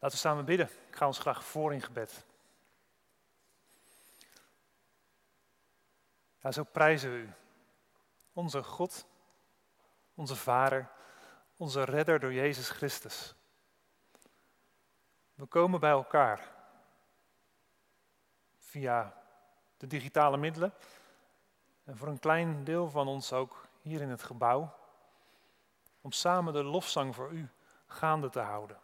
Laten we samen bidden. Ik ga ons graag voor in gebed. Ja, zo prijzen we u. Onze God, onze Vader, onze Redder door Jezus Christus. We komen bij elkaar via de digitale middelen en voor een klein deel van ons ook hier in het gebouw, om samen de lofzang voor u gaande te houden.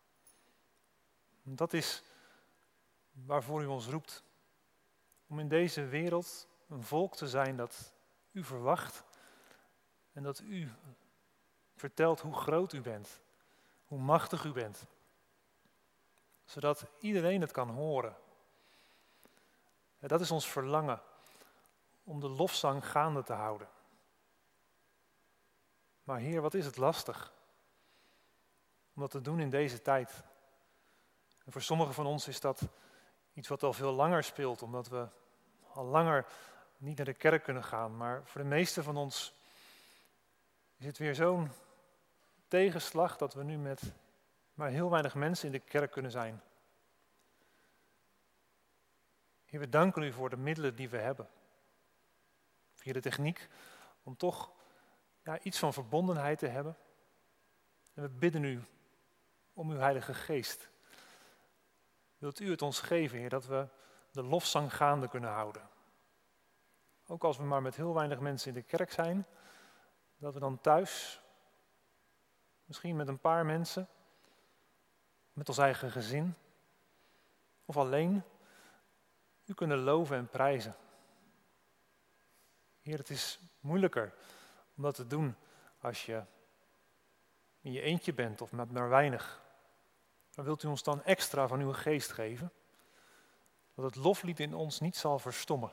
Dat is waarvoor u ons roept, om in deze wereld een volk te zijn dat u verwacht en dat u vertelt hoe groot u bent, hoe machtig u bent, zodat iedereen het kan horen. En dat is ons verlangen, om de lofzang gaande te houden. Maar Heer, wat is het lastig om dat te doen in deze tijd. En voor sommigen van ons is dat iets wat al veel langer speelt, omdat we al langer niet naar de kerk kunnen gaan. Maar voor de meeste van ons is het weer zo'n tegenslag dat we nu met maar heel weinig mensen in de kerk kunnen zijn. Heer, we danken u voor de middelen die we hebben. Via de techniek, om toch iets van verbondenheid te hebben. En we bidden u om uw Heilige Geest. Wilt u het ons geven, Heer, dat we de lofzang gaande kunnen houden. Ook als we maar met heel weinig mensen in de kerk zijn, dat we dan thuis, misschien met een paar mensen, met ons eigen gezin, of alleen, u kunnen loven en prijzen. Heer, het is moeilijker om dat te doen als je in je eentje bent of met maar weinig. Maar wilt u ons dan extra van uw geest geven? Dat het loflied in ons niet zal verstommen.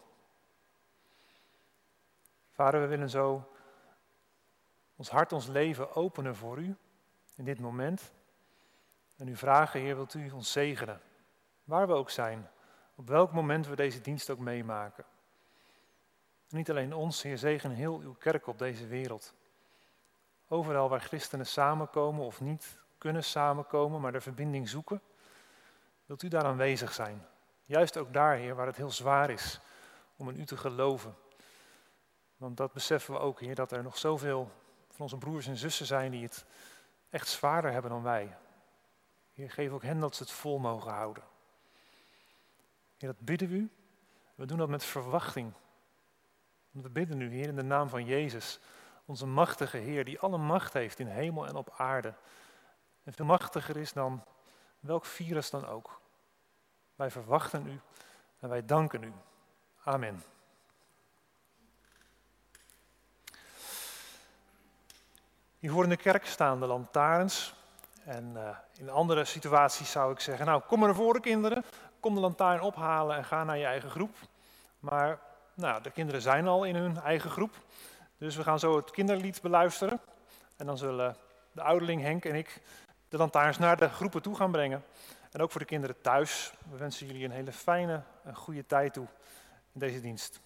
Vader, we willen zo ons hart, ons leven openen voor u in dit moment. En u vragen, Heer, wilt u ons zegenen? Waar we ook zijn, op welk moment we deze dienst ook meemaken. En niet alleen ons, Heer, zegen heel uw kerk op deze wereld. Overal waar christenen samenkomen of niet kunnen samenkomen, maar de verbinding zoeken, wilt u daar aanwezig zijn. Juist ook daar, Heer, waar het heel zwaar is om in u te geloven. Want dat beseffen we ook, Heer, dat er nog zoveel van onze broers en zussen zijn die het echt zwaarder hebben dan wij. Heer, geef ook hen dat ze het vol mogen houden. Heer, dat bidden we u. We doen dat met verwachting. Want we bidden u, Heer, in de naam van Jezus, onze machtige Heer, die alle macht heeft in hemel en op aarde. En veel machtiger is dan welk virus dan ook. Wij verwachten u en wij danken u. Amen. Hier voor in de kerk staan de lantaarns. En in andere situaties zou ik zeggen, nou, kom maar naar voren kinderen. Kom de lantaarn ophalen en ga naar je eigen groep. Maar de kinderen zijn al in hun eigen groep. Dus we gaan zo het kinderlied beluisteren. En dan zullen de ouderling Henk en ik de lantaarns naar de groepen toe gaan brengen. En ook voor de kinderen thuis. We wensen jullie een hele fijne en goede tijd toe in deze dienst.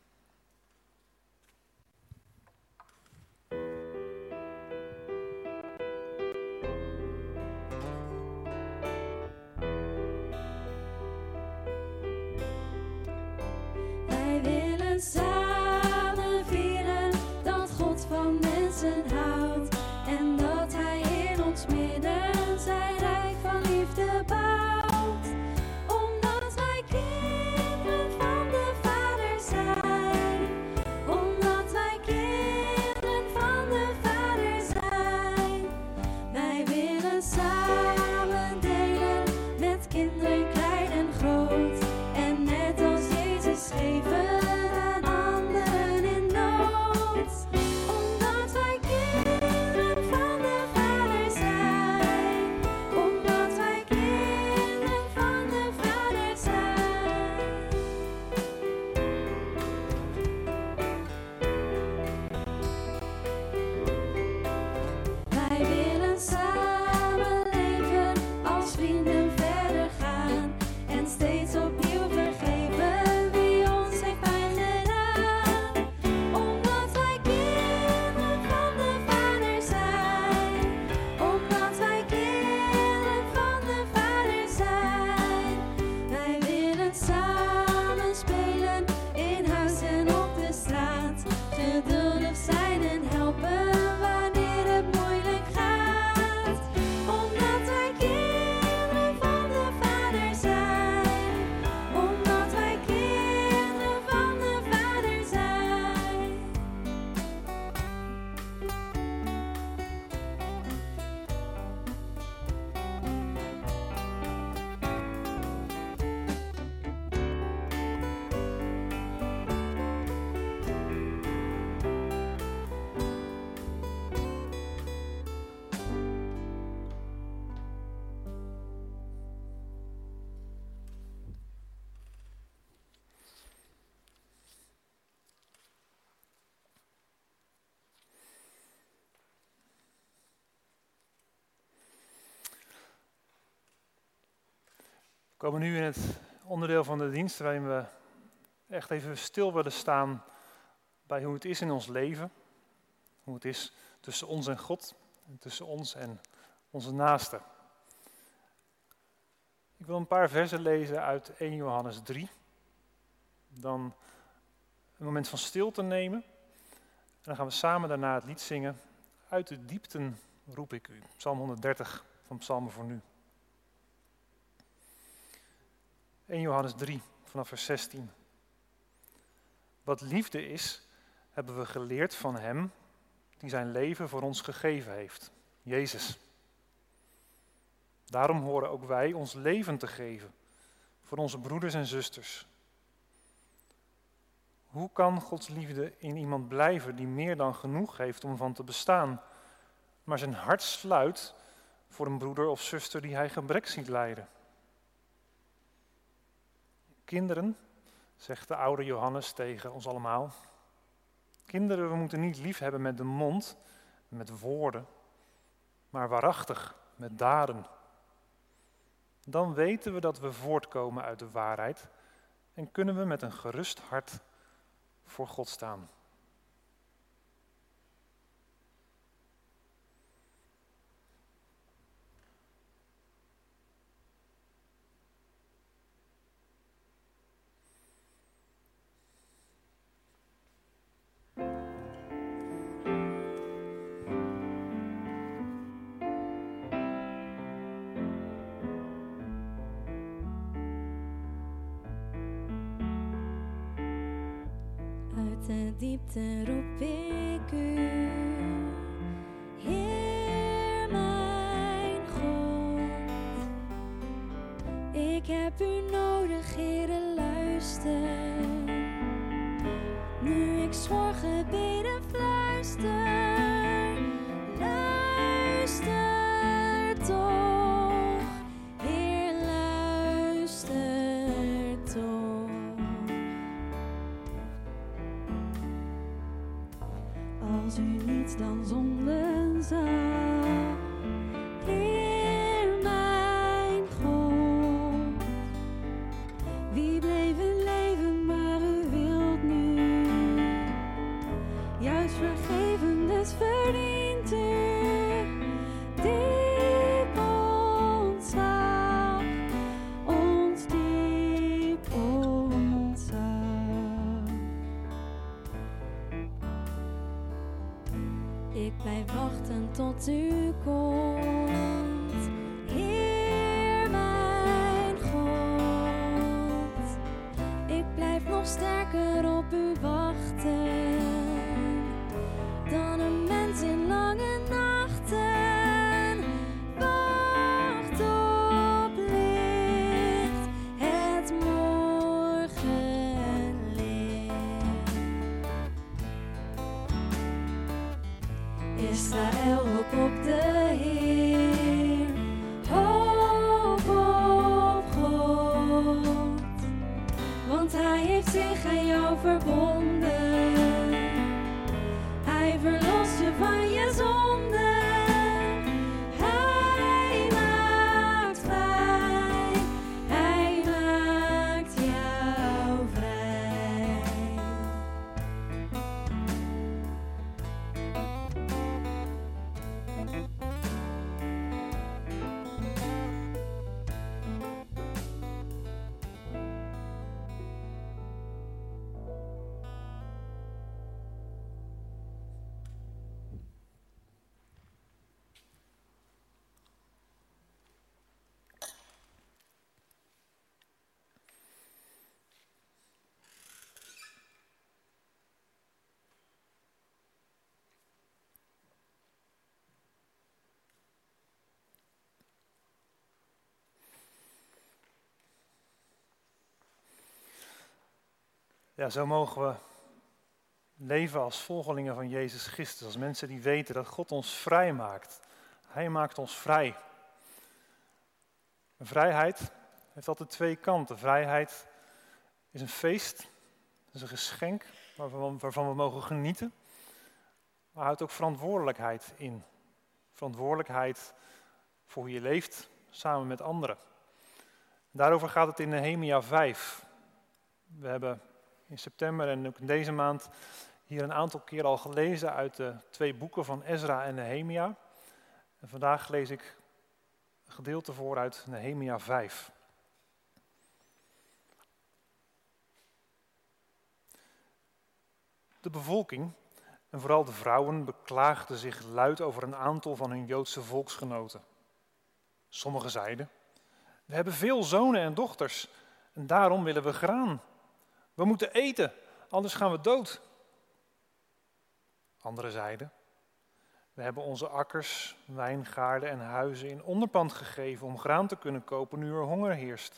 Wij willen samen vieren dat God van mensen houdt en dat Hij in ons midden zijn rijk van liefde bouwt. Omdat wij kinderen van de Vader zijn, omdat wij kinderen van de Vader zijn. Wij willen samen delen met kinderen klein en groot en net als Jezus geven aan We komen nu in het onderdeel van de dienst waarin we echt even stil willen staan bij hoe het is in ons leven. Hoe het is tussen ons en God en tussen ons en onze naasten. Ik wil een paar versen lezen uit 1 Johannes 3. Dan een moment van stilte nemen. En dan gaan we samen daarna het lied zingen. Uit de diepten roep ik u. Psalm 130 van Psalmen voor nu. 1 Johannes 3 vanaf vers 16. Wat liefde is, hebben we geleerd van hem die zijn leven voor ons gegeven heeft. Jezus. Daarom horen ook wij ons leven te geven voor onze broeders en zusters. Hoe kan Gods liefde in iemand blijven die meer dan genoeg heeft om van te bestaan, maar zijn hart sluit voor een broeder of zuster die hij gebrek ziet lijden? Kinderen, zegt de oude Johannes tegen ons allemaal. Kinderen, we moeten niet lief hebben met de mond, met woorden, maar waarachtig, met daden. Dan weten we dat we voortkomen uit de waarheid en kunnen we met een gerust hart voor God staan. Uit de diepte roep ik u, Heer mijn God. Ik heb u nodig, Heere, luister. Nu ik zwoer gebeden fluister, luister toch, Heer, luister toch. Als u niets dan zonden zag, Heer mijn God, wie bleef in leven, maar u wilt nu juist vergeven, dus verdient u diep ontzag, ons diep ontzag. Ik blijf wachten tot u komt, Heer mijn God. Ik blijf nog sterker op u wachten dan een mens in lange nachten. Wacht op licht, het morgenlicht. Israël, hoop op de Heer, hoop op God, want Hij heeft zich aan jou verbonden. Hij verlost je van je zonde. Hij maakt vrij, Hij maakt jou vrij. Ja, zo mogen we leven als volgelingen van Jezus Christus, als mensen die weten dat God ons vrij maakt. Hij maakt ons vrij. En vrijheid heeft altijd twee kanten. Vrijheid is een feest, het is een geschenk waarvan we mogen genieten, maar houdt ook verantwoordelijkheid in. Verantwoordelijkheid voor hoe je leeft samen met anderen. Daarover gaat het in Nehemia 5. We hebben in september en ook in deze maand hier een aantal keer al gelezen uit de 2 boeken van Ezra en Nehemia. En vandaag lees ik een gedeelte voor uit Nehemia 5. De bevolking, en vooral de vrouwen, beklaagden zich luid over een aantal van hun Joodse volksgenoten. Sommigen zeiden: we hebben veel zonen en dochters en daarom willen we graan. We moeten eten, anders gaan we dood. Anderen zeiden: we hebben onze akkers, wijngaarden en huizen in onderpand gegeven om graan te kunnen kopen nu er honger heerst.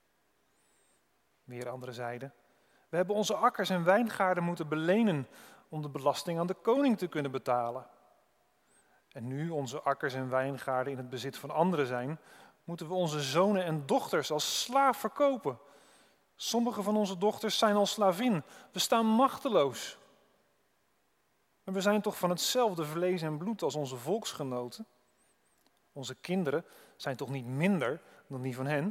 Weer anderen zeiden: we hebben onze akkers en wijngaarden moeten belenen om de belasting aan de koning te kunnen betalen. En nu onze akkers en wijngaarden in het bezit van anderen zijn, moeten we onze zonen en dochters als slaaf verkopen. Sommige van onze dochters zijn al slavin. We staan machteloos. Maar we zijn toch van hetzelfde vlees en bloed als onze volksgenoten? Onze kinderen zijn toch niet minder dan die van hen?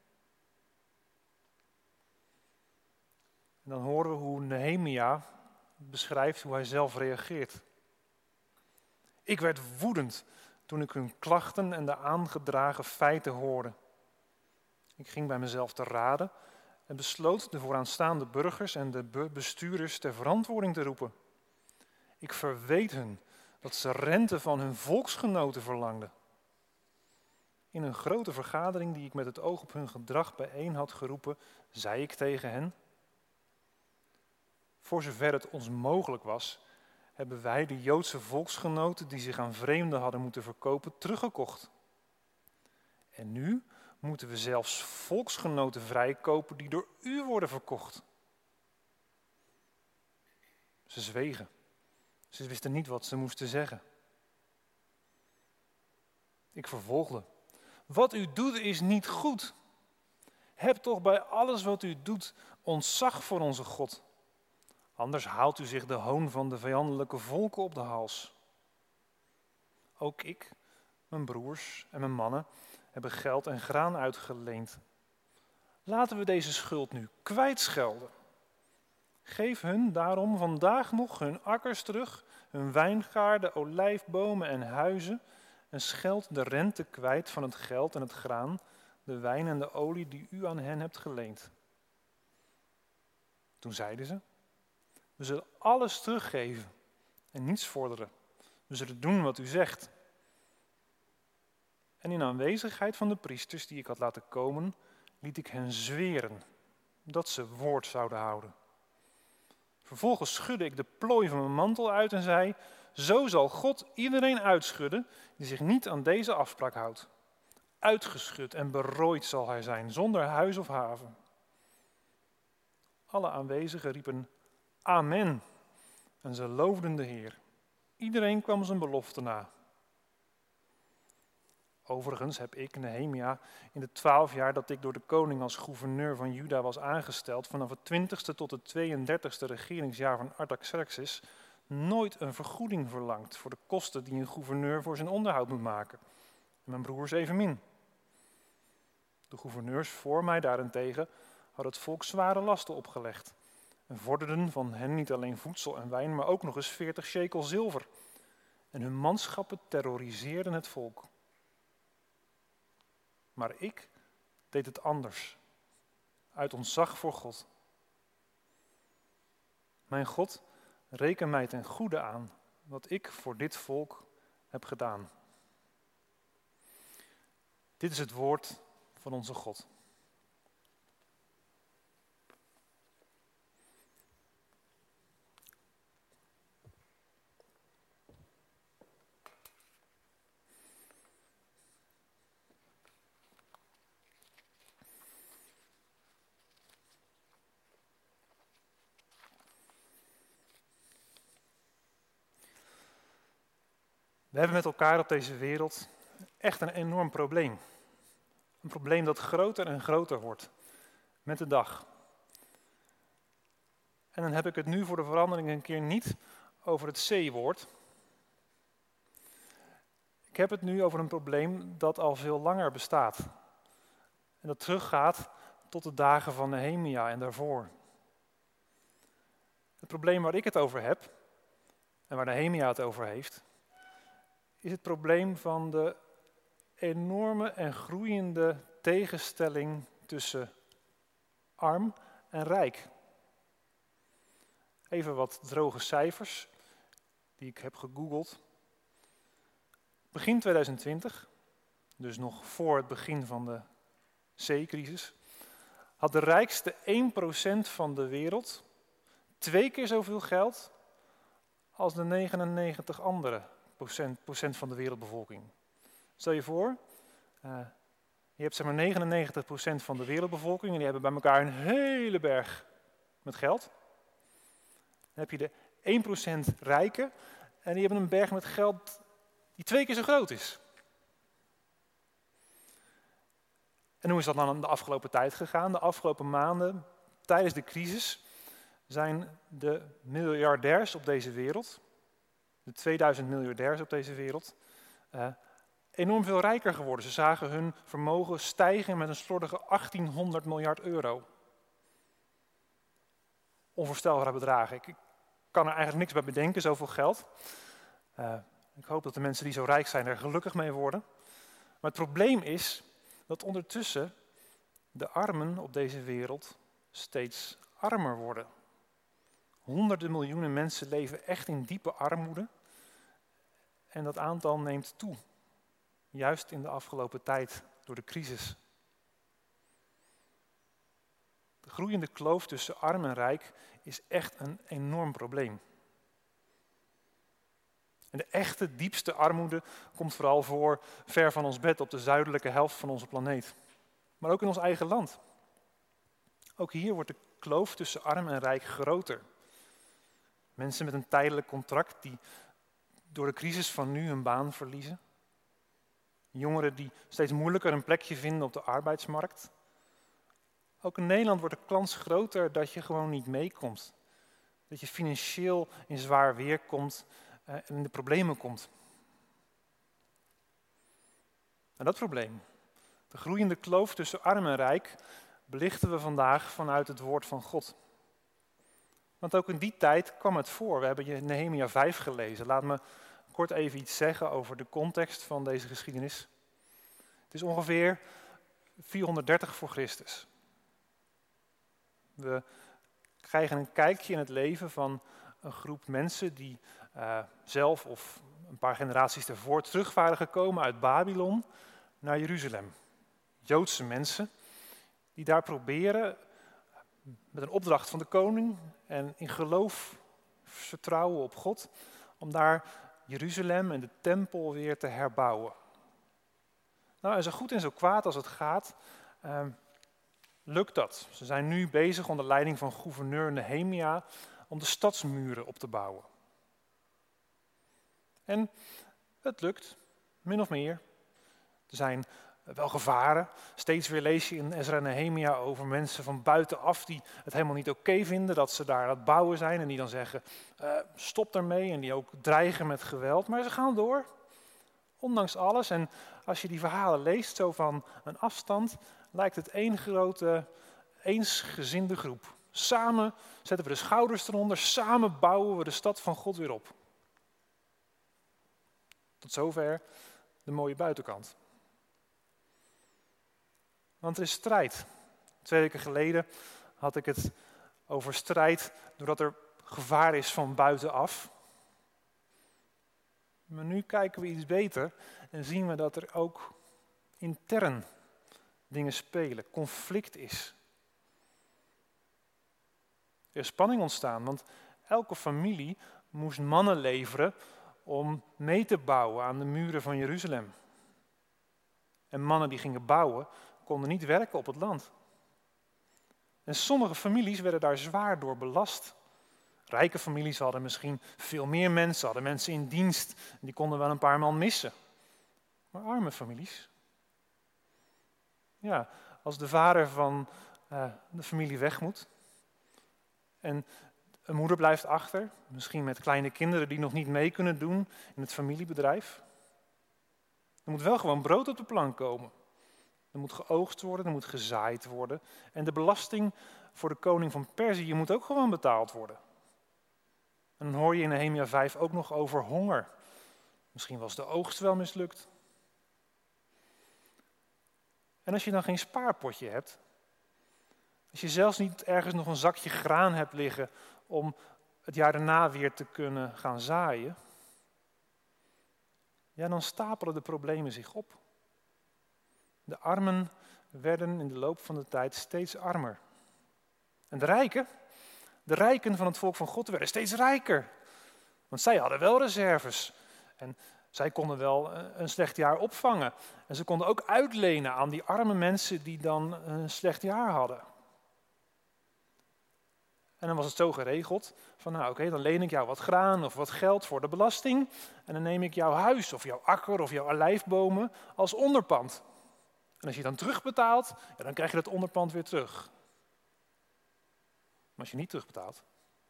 En dan horen we hoe Nehemia beschrijft hoe hij zelf reageert. Ik werd woedend toen ik hun klachten en de aangedragen feiten hoorde. Ik ging bij mezelf te raden en besloot de vooraanstaande burgers en de bestuurders ter verantwoording te roepen. Ik verweet hun dat ze rente van hun volksgenoten verlangden. In een grote vergadering die ik met het oog op hun gedrag bijeen had geroepen, zei ik tegen hen: voor zover het ons mogelijk was, hebben wij de Joodse volksgenoten die zich aan vreemden hadden moeten verkopen teruggekocht. En nu moeten we zelfs volksgenoten vrijkopen die door u worden verkocht. Ze zwegen. Ze wisten niet wat ze moesten zeggen. Ik vervolgde: wat u doet is niet goed. Heb toch bij alles wat u doet ontzag voor onze God. Anders haalt u zich de hoon van de vijandelijke volken op de hals. Ook ik, mijn broers en mijn mannen hebben geld en graan uitgeleend. Laten we deze schuld nu kwijtschelden. Geef hun daarom vandaag nog hun akkers terug, hun wijngaarden, olijfbomen en huizen, en scheld de rente kwijt van het geld en het graan, de wijn en de olie die u aan hen hebt geleend. Toen zeiden ze: we zullen alles teruggeven en niets vorderen. We zullen doen wat u zegt. En in aanwezigheid van de priesters die ik had laten komen, liet ik hen zweren dat ze woord zouden houden. Vervolgens schudde ik de plooi van mijn mantel uit en zei: zo zal God iedereen uitschudden die zich niet aan deze afspraak houdt. Uitgeschud en berooid zal hij zijn, zonder huis of haven. Alle aanwezigen riepen amen en ze loofden de Heer. Iedereen kwam zijn belofte na. Overigens heb ik, Nehemia, in de 12 jaar dat ik door de koning als gouverneur van Juda was aangesteld, vanaf het 20ste tot het 32ste regeringsjaar van Artaxerxes, nooit een vergoeding verlangd voor de kosten die een gouverneur voor zijn onderhoud moet maken. En mijn broers evenmin. De gouverneurs voor mij daarentegen hadden het volk zware lasten opgelegd en vorderden van hen niet alleen voedsel en wijn, maar ook nog eens 40 shekel zilver. En hun manschappen terroriseerden het volk. Maar ik deed het anders, uit ontzag voor God. Mijn God, reken mij ten goede aan wat ik voor dit volk heb gedaan. Dit is het woord van onze God. We hebben met elkaar op deze wereld echt een enorm probleem. Een probleem dat groter en groter wordt met de dag. En dan heb ik het nu voor de verandering een keer niet over het C-woord. Ik heb het nu over een probleem dat al veel langer bestaat. dat teruggaat tot de dagen van Nehemia en daarvoor. Het probleem waar ik het over heb, en waar Nehemia het over heeft, is het probleem van de enorme en groeiende tegenstelling tussen arm en rijk. Even wat droge cijfers die ik heb gegoogeld. Begin 2020, dus nog voor het begin van de C-crisis, had de rijkste 1% van de wereld 2 keer zoveel geld als de 99 andere procent van de wereldbevolking. Stel je voor, je hebt zeg maar 99% van de wereldbevolking en die hebben bij elkaar een hele berg met geld. Dan heb je de 1% rijken en die hebben een berg met geld die 2 keer zo groot is. En hoe is dat dan de afgelopen tijd gegaan? De afgelopen maanden, tijdens de crisis, zijn de miljardairs op deze wereld, de 2000 miljardairs op deze wereld, enorm veel rijker geworden. Ze zagen hun vermogen stijgen met een slordige 1800 miljard euro. Onvoorstelbare bedragen. Ik kan er eigenlijk niks bij bedenken, zoveel geld. Ik hoop dat de mensen die zo rijk zijn er gelukkig mee worden. Maar het probleem is dat ondertussen de armen op deze wereld steeds armer worden. Honderden miljoenen mensen leven echt in diepe armoede. En dat aantal neemt toe. Juist in de afgelopen tijd door de crisis. De groeiende kloof tussen arm en rijk is echt een enorm probleem. En de echte diepste armoede komt vooral voor ver van ons bed op de zuidelijke helft van onze planeet. Maar ook in ons eigen land. Ook hier wordt de kloof tussen arm en rijk groter. Mensen met een tijdelijk contract die door de crisis van nu hun baan verliezen. Jongeren die steeds moeilijker een plekje vinden op de arbeidsmarkt. Ook in Nederland wordt de kans groter dat je gewoon niet meekomt. Dat je financieel in zwaar weer komt en in de problemen komt. En dat probleem, de groeiende kloof tussen arm en rijk, belichten we vandaag vanuit het woord van God. Want ook in die tijd kwam het voor. We hebben Nehemia 5 gelezen. Laat me kort even iets zeggen over de context van deze geschiedenis. Het is ongeveer 430 voor Christus. We krijgen een kijkje in het leven van een groep mensen die zelf of een paar generaties daarvoor terug waren gekomen uit Babylon naar Jeruzalem. Joodse mensen die daar proberen met een opdracht van de koning en in geloof vertrouwen op God om daar Jeruzalem en de tempel weer te herbouwen. Nou, en zo goed en zo kwaad als het gaat, lukt dat. Ze zijn nu bezig onder leiding van gouverneur Nehemia om de stadsmuren op te bouwen. En het lukt, min of meer. Er zijn wel gevaren. Steeds weer lees je in Ezra en Nehemia over mensen van buitenaf die het helemaal niet oké vinden dat ze daar aan het bouwen zijn. En die dan zeggen, stop daarmee. En die ook dreigen met geweld. Maar ze gaan door, ondanks alles. En als je die verhalen leest, zo van een afstand, lijkt het één grote, eensgezinde groep. Samen zetten we de schouders eronder, samen bouwen we de stad van God weer op. Tot zover de mooie buitenkant. Want er is strijd. 2 weken geleden had ik het over strijd doordat er gevaar is van buitenaf. Maar nu kijken we iets beter en zien we dat er ook intern dingen spelen, conflict is. Er is spanning ontstaan, want elke familie moest mannen leveren om mee te bouwen aan de muren van Jeruzalem. En mannen die gingen bouwen, konden niet werken op het land. En sommige families werden daar zwaar door belast. Rijke families hadden misschien veel meer mensen, hadden mensen in dienst. En die konden wel een paar man missen. Maar arme families. Ja, als de vader van de familie weg moet. En een moeder blijft achter. Misschien met kleine kinderen die nog niet mee kunnen doen in het familiebedrijf. Er moet wel gewoon brood op de plank komen. Er moet geoogst worden, er moet gezaaid worden. En de belasting voor de koning van Perzië moet ook gewoon betaald worden. En dan hoor je in Nehemia 5 ook nog over honger. Misschien was de oogst wel mislukt. En als je dan geen spaarpotje hebt, als je zelfs niet ergens nog een zakje graan hebt liggen om het jaar daarna weer te kunnen gaan zaaien, ja, dan stapelen de problemen zich op. De armen werden in de loop van de tijd steeds armer. En de rijken van het volk van God werden steeds rijker. Want zij hadden wel reserves. En zij konden wel een slecht jaar opvangen. En ze konden ook uitlenen aan die arme mensen die dan een slecht jaar hadden. En dan was het zo geregeld van oké, dan leen ik jou wat graan of wat geld voor de belasting. En dan neem ik jouw huis of jouw akker of jouw olijfbomen als onderpand. En als je dan terugbetaalt, ja, dan krijg je dat onderpand weer terug. Maar als je niet terugbetaalt,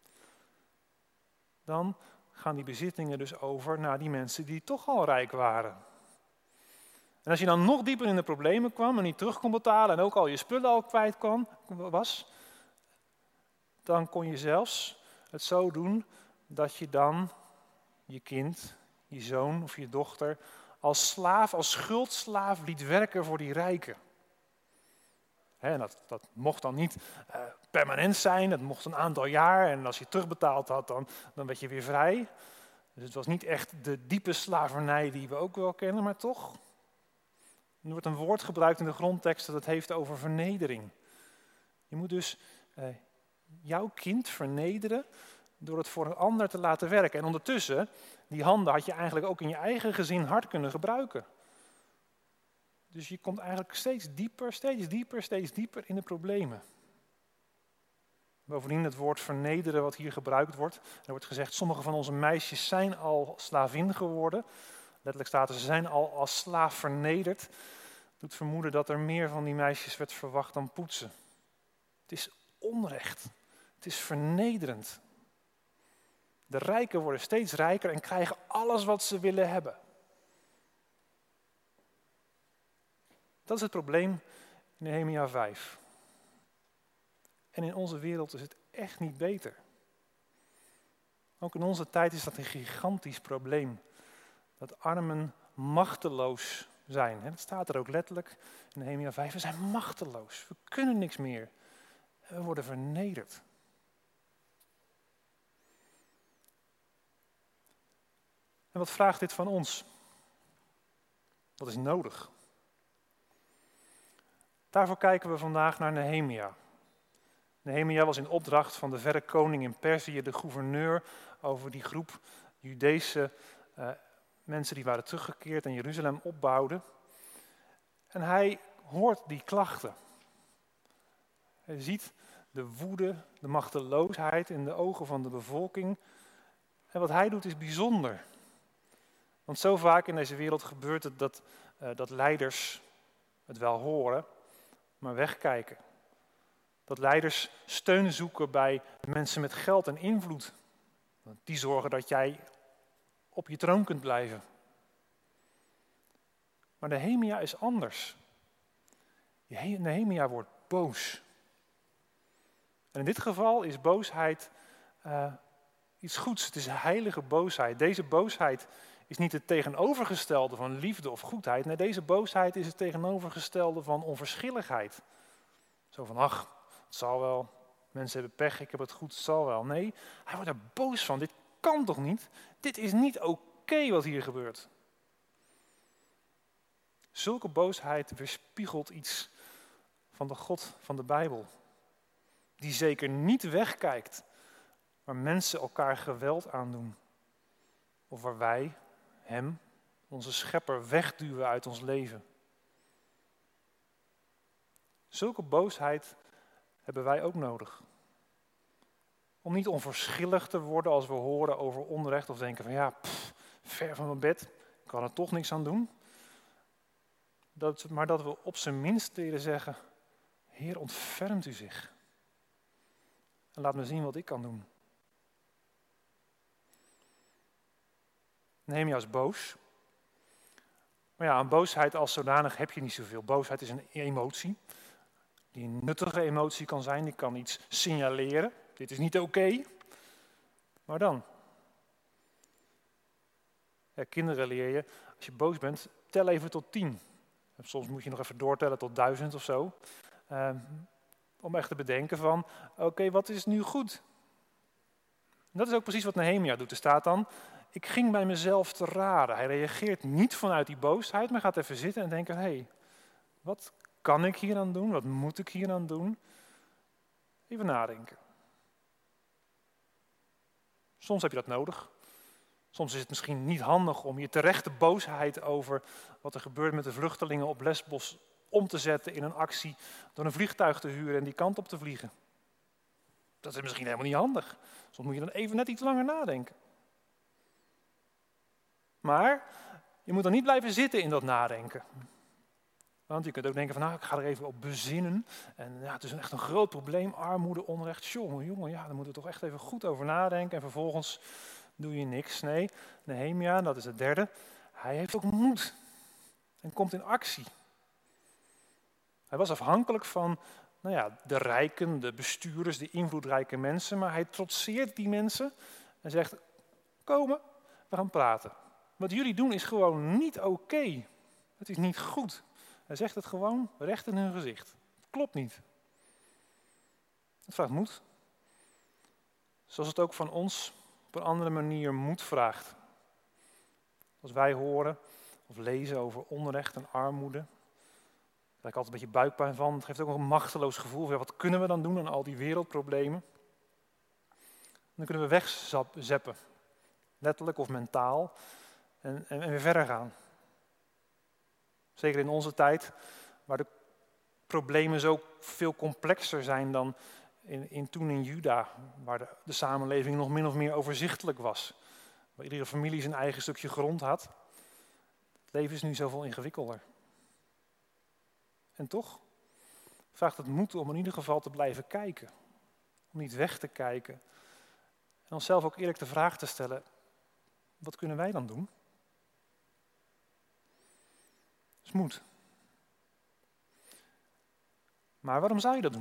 dan gaan die bezittingen dus over naar die mensen die toch al rijk waren. En als je dan nog dieper in de problemen kwam en niet terug kon betalen en ook al je spullen al kwijt was, dan kon je zelfs het zo doen dat je dan je kind, je zoon of je dochter als slaaf, als schuldslaaf liet werken voor die rijken. En dat mocht dan niet permanent zijn, dat mocht een aantal jaar en als je terugbetaald had, dan werd je weer vrij. Dus het was niet echt de diepe slavernij die we ook wel kennen, maar toch. Er wordt een woord gebruikt in de grondtekst dat het heeft over vernedering. Je moet dus jouw kind vernederen door het voor een ander te laten werken. En ondertussen, die handen had je eigenlijk ook in je eigen gezin hard kunnen gebruiken. Dus je komt eigenlijk steeds dieper in de problemen. Bovendien het woord vernederen wat hier gebruikt wordt. Er wordt gezegd, sommige van onze meisjes zijn al slavin geworden. Letterlijk staat er, ze zijn al als slaaf vernederd. Doet vermoeden dat er meer van die meisjes werd verwacht dan poetsen. Het is onrecht. Het is vernederend. De rijken worden steeds rijker en krijgen alles wat ze willen hebben. Dat is het probleem in Nehemia 5. En in onze wereld is het echt niet beter. Ook in onze tijd is dat een gigantisch probleem. Dat armen machteloos zijn. Dat staat er ook letterlijk in Nehemia 5. We zijn machteloos. We kunnen niks meer. We worden vernederd. En wat vraagt dit van ons? Wat is nodig? Daarvoor kijken we vandaag naar Nehemia. Nehemia was in opdracht van de verre koning in Perzië, de gouverneur over die groep Judese mensen die waren teruggekeerd en Jeruzalem opbouwden. En hij hoort die klachten. Hij ziet de woede, de machteloosheid in de ogen van de bevolking. En wat hij doet is bijzonder. Want zo vaak in deze wereld gebeurt het dat leiders het wel horen, maar wegkijken. Dat leiders steun zoeken bij mensen met geld en invloed. Want die zorgen dat jij op je troon kunt blijven. Maar Nehemia is anders. Nehemia wordt boos. En in dit geval is boosheid iets goeds. Het is een heilige boosheid. Deze boosheid is niet het tegenovergestelde van liefde of goedheid. Nee, deze boosheid is het tegenovergestelde van onverschilligheid. Zo van, ach, het zal wel. Mensen hebben pech, ik heb het goed, het zal wel. Nee, hij wordt er boos van. Dit kan toch niet? Dit is niet oké wat hier gebeurt. Zulke boosheid weerspiegelt iets van de God van de Bijbel. Die zeker niet wegkijkt waar mensen elkaar geweld aandoen. Of waar wij hem, onze schepper, wegduwen uit ons leven. Zulke boosheid hebben wij ook nodig. Om niet onverschillig te worden als we horen over onrecht of denken van ja, ver van mijn bed, ik kan er toch niks aan doen. Maar dat we op zijn minst leren zeggen, Heer, ontfermt u zich. En laat me zien wat ik kan doen. Nehemia is boos. Maar ja, aan boosheid als zodanig heb je niet zoveel. Boosheid is een emotie, die een nuttige emotie kan zijn, die kan iets signaleren. Dit is niet oké. Maar dan? Ja, kinderen leer je, als je boos bent, tel even tot 10. En soms moet je nog even doortellen tot 1000 of zo. Om echt te bedenken van, oké, wat is nu goed? En dat is ook precies wat Nehemia doet. Er staat dan, ik ging bij mezelf te raden. Hij reageert niet vanuit die boosheid, maar gaat even zitten en denken, hé, wat kan ik hier aan doen? Wat moet ik hier aan doen? Even nadenken. Soms heb je dat nodig. Soms is het misschien niet handig om je terechte boosheid over wat er gebeurt met de vluchtelingen op Lesbos om te zetten in een actie door een vliegtuig te huren en die kant op te vliegen. Dat is misschien helemaal niet handig. Soms moet je dan even net iets langer nadenken. Maar je moet dan niet blijven zitten in dat nadenken. Want je kunt ook denken van, nou, ik ga er even op bezinnen. En ja, het is echt een groot probleem, armoede, onrecht. Jongen, ja, daar moeten we toch echt even goed over nadenken. En vervolgens doe je niks. Nee, Nehemia, dat is het derde. Hij heeft ook moed en komt in actie. Hij was afhankelijk van de rijken, de bestuurders, de invloedrijke mensen. Maar hij trotseert die mensen en zegt, komen, we gaan praten. Wat jullie doen is gewoon niet oké. Het is niet goed. Hij zegt het gewoon recht in hun gezicht. Het klopt niet. Het vraagt moed. Zoals het ook van ons op een andere manier moed vraagt. Als wij horen of lezen over onrecht en armoede, daar heb ik altijd een beetje buikpijn van. Het geeft ook een machteloos gevoel. Wat kunnen we dan doen aan al die wereldproblemen? Dan kunnen we wegzeppen. Letterlijk of mentaal. En weer verder gaan. Zeker in onze tijd, waar de problemen zo veel complexer zijn dan toen in Juda, waar de samenleving nog min of meer overzichtelijk was. Waar iedere familie zijn eigen stukje grond had. Het leven is nu zoveel ingewikkelder. En toch vraagt het moed om in ieder geval te blijven kijken. Om niet weg te kijken. En onszelf ook eerlijk de vraag te stellen, wat kunnen wij dan doen? Dat is moed. Maar waarom zou je dat doen?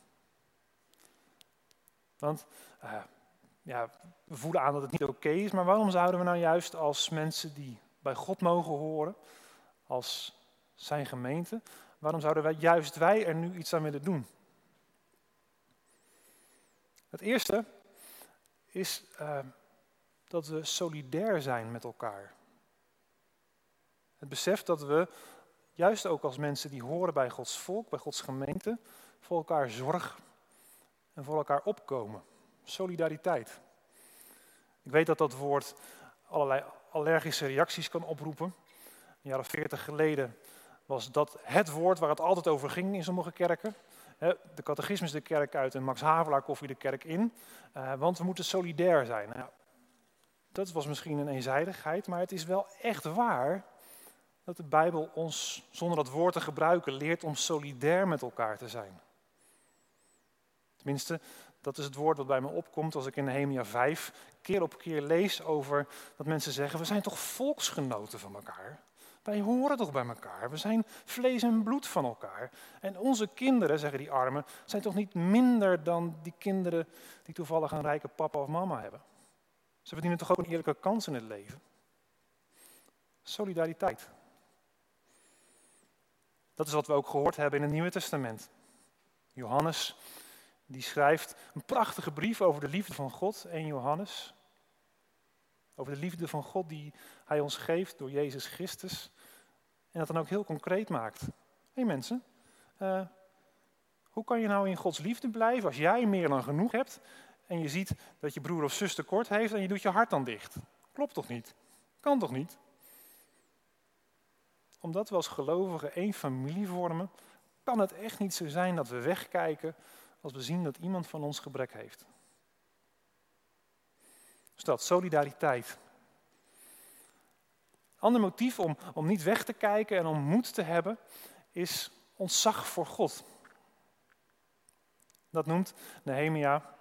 Want we voelen aan dat het niet oké is, maar waarom zouden we nou juist als mensen die bij God mogen horen, als zijn gemeente, waarom zouden wij er nu iets aan willen doen? Het eerste is dat we solidair zijn met elkaar. Het besef dat we, juist ook als mensen die horen bij Gods volk, bij Gods gemeente, voor elkaar zorgen en voor elkaar opkomen. Solidariteit. Ik weet dat dat woord allerlei allergische reacties kan oproepen. Een jaar of 40 geleden was dat het woord waar het altijd over ging in sommige kerken. De catechismus de kerk uit en Max Havelaar koffie de kerk in. Want we moeten solidair zijn. Nou, dat was misschien een eenzijdigheid, maar het is wel echt waar dat de Bijbel ons, zonder dat woord te gebruiken, leert om solidair met elkaar te zijn. Tenminste, dat is het woord wat bij me opkomt als ik in Nehemia 5 keer op keer lees over dat mensen zeggen, we zijn toch volksgenoten van elkaar? Wij horen toch bij elkaar? We zijn vlees en bloed van elkaar. En onze kinderen, zeggen die armen, zijn toch niet minder dan die kinderen die toevallig een rijke papa of mama hebben? Ze verdienen toch ook een eerlijke kans in het leven? Solidariteit. Dat is wat we ook gehoord hebben in het Nieuwe Testament. Johannes, die schrijft een prachtige brief over de liefde van God, 1 Johannes. Over de liefde van God die hij ons geeft door Jezus Christus. En dat dan ook heel concreet maakt. Hé mensen, hoe kan je nou in Gods liefde blijven als jij meer dan genoeg hebt en je ziet dat je broer of zus tekort heeft en je doet je hart dan dicht? Klopt toch niet? Kan toch niet? Omdat we als gelovigen één familie vormen, kan het echt niet zo zijn dat we wegkijken als we zien dat iemand van ons gebrek heeft. Dus dat, solidariteit. Een ander motief om niet weg te kijken en om moed te hebben, is ontzag voor God. Dat noemt Nehemia.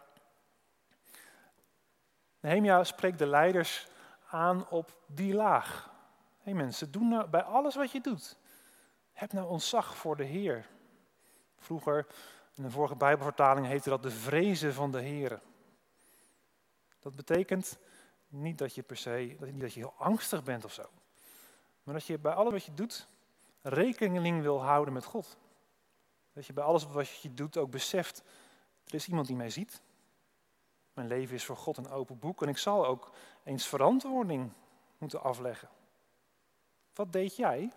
Nehemia spreekt de leiders aan op die laag. Hé mensen, doe nou bij alles wat je doet. Heb nou ontzag voor de Heer. Vroeger, in de vorige Bijbelvertaling, heette dat de vrezen van de Heer. Dat betekent niet dat je per se, dat je heel angstig bent of zo. Maar dat je bij alles wat je doet, rekening wil houden met God. Dat je bij alles wat je doet ook beseft, er is iemand die mij ziet. Mijn leven is voor God een open boek en ik zal ook eens verantwoording moeten afleggen. Wat deed jij?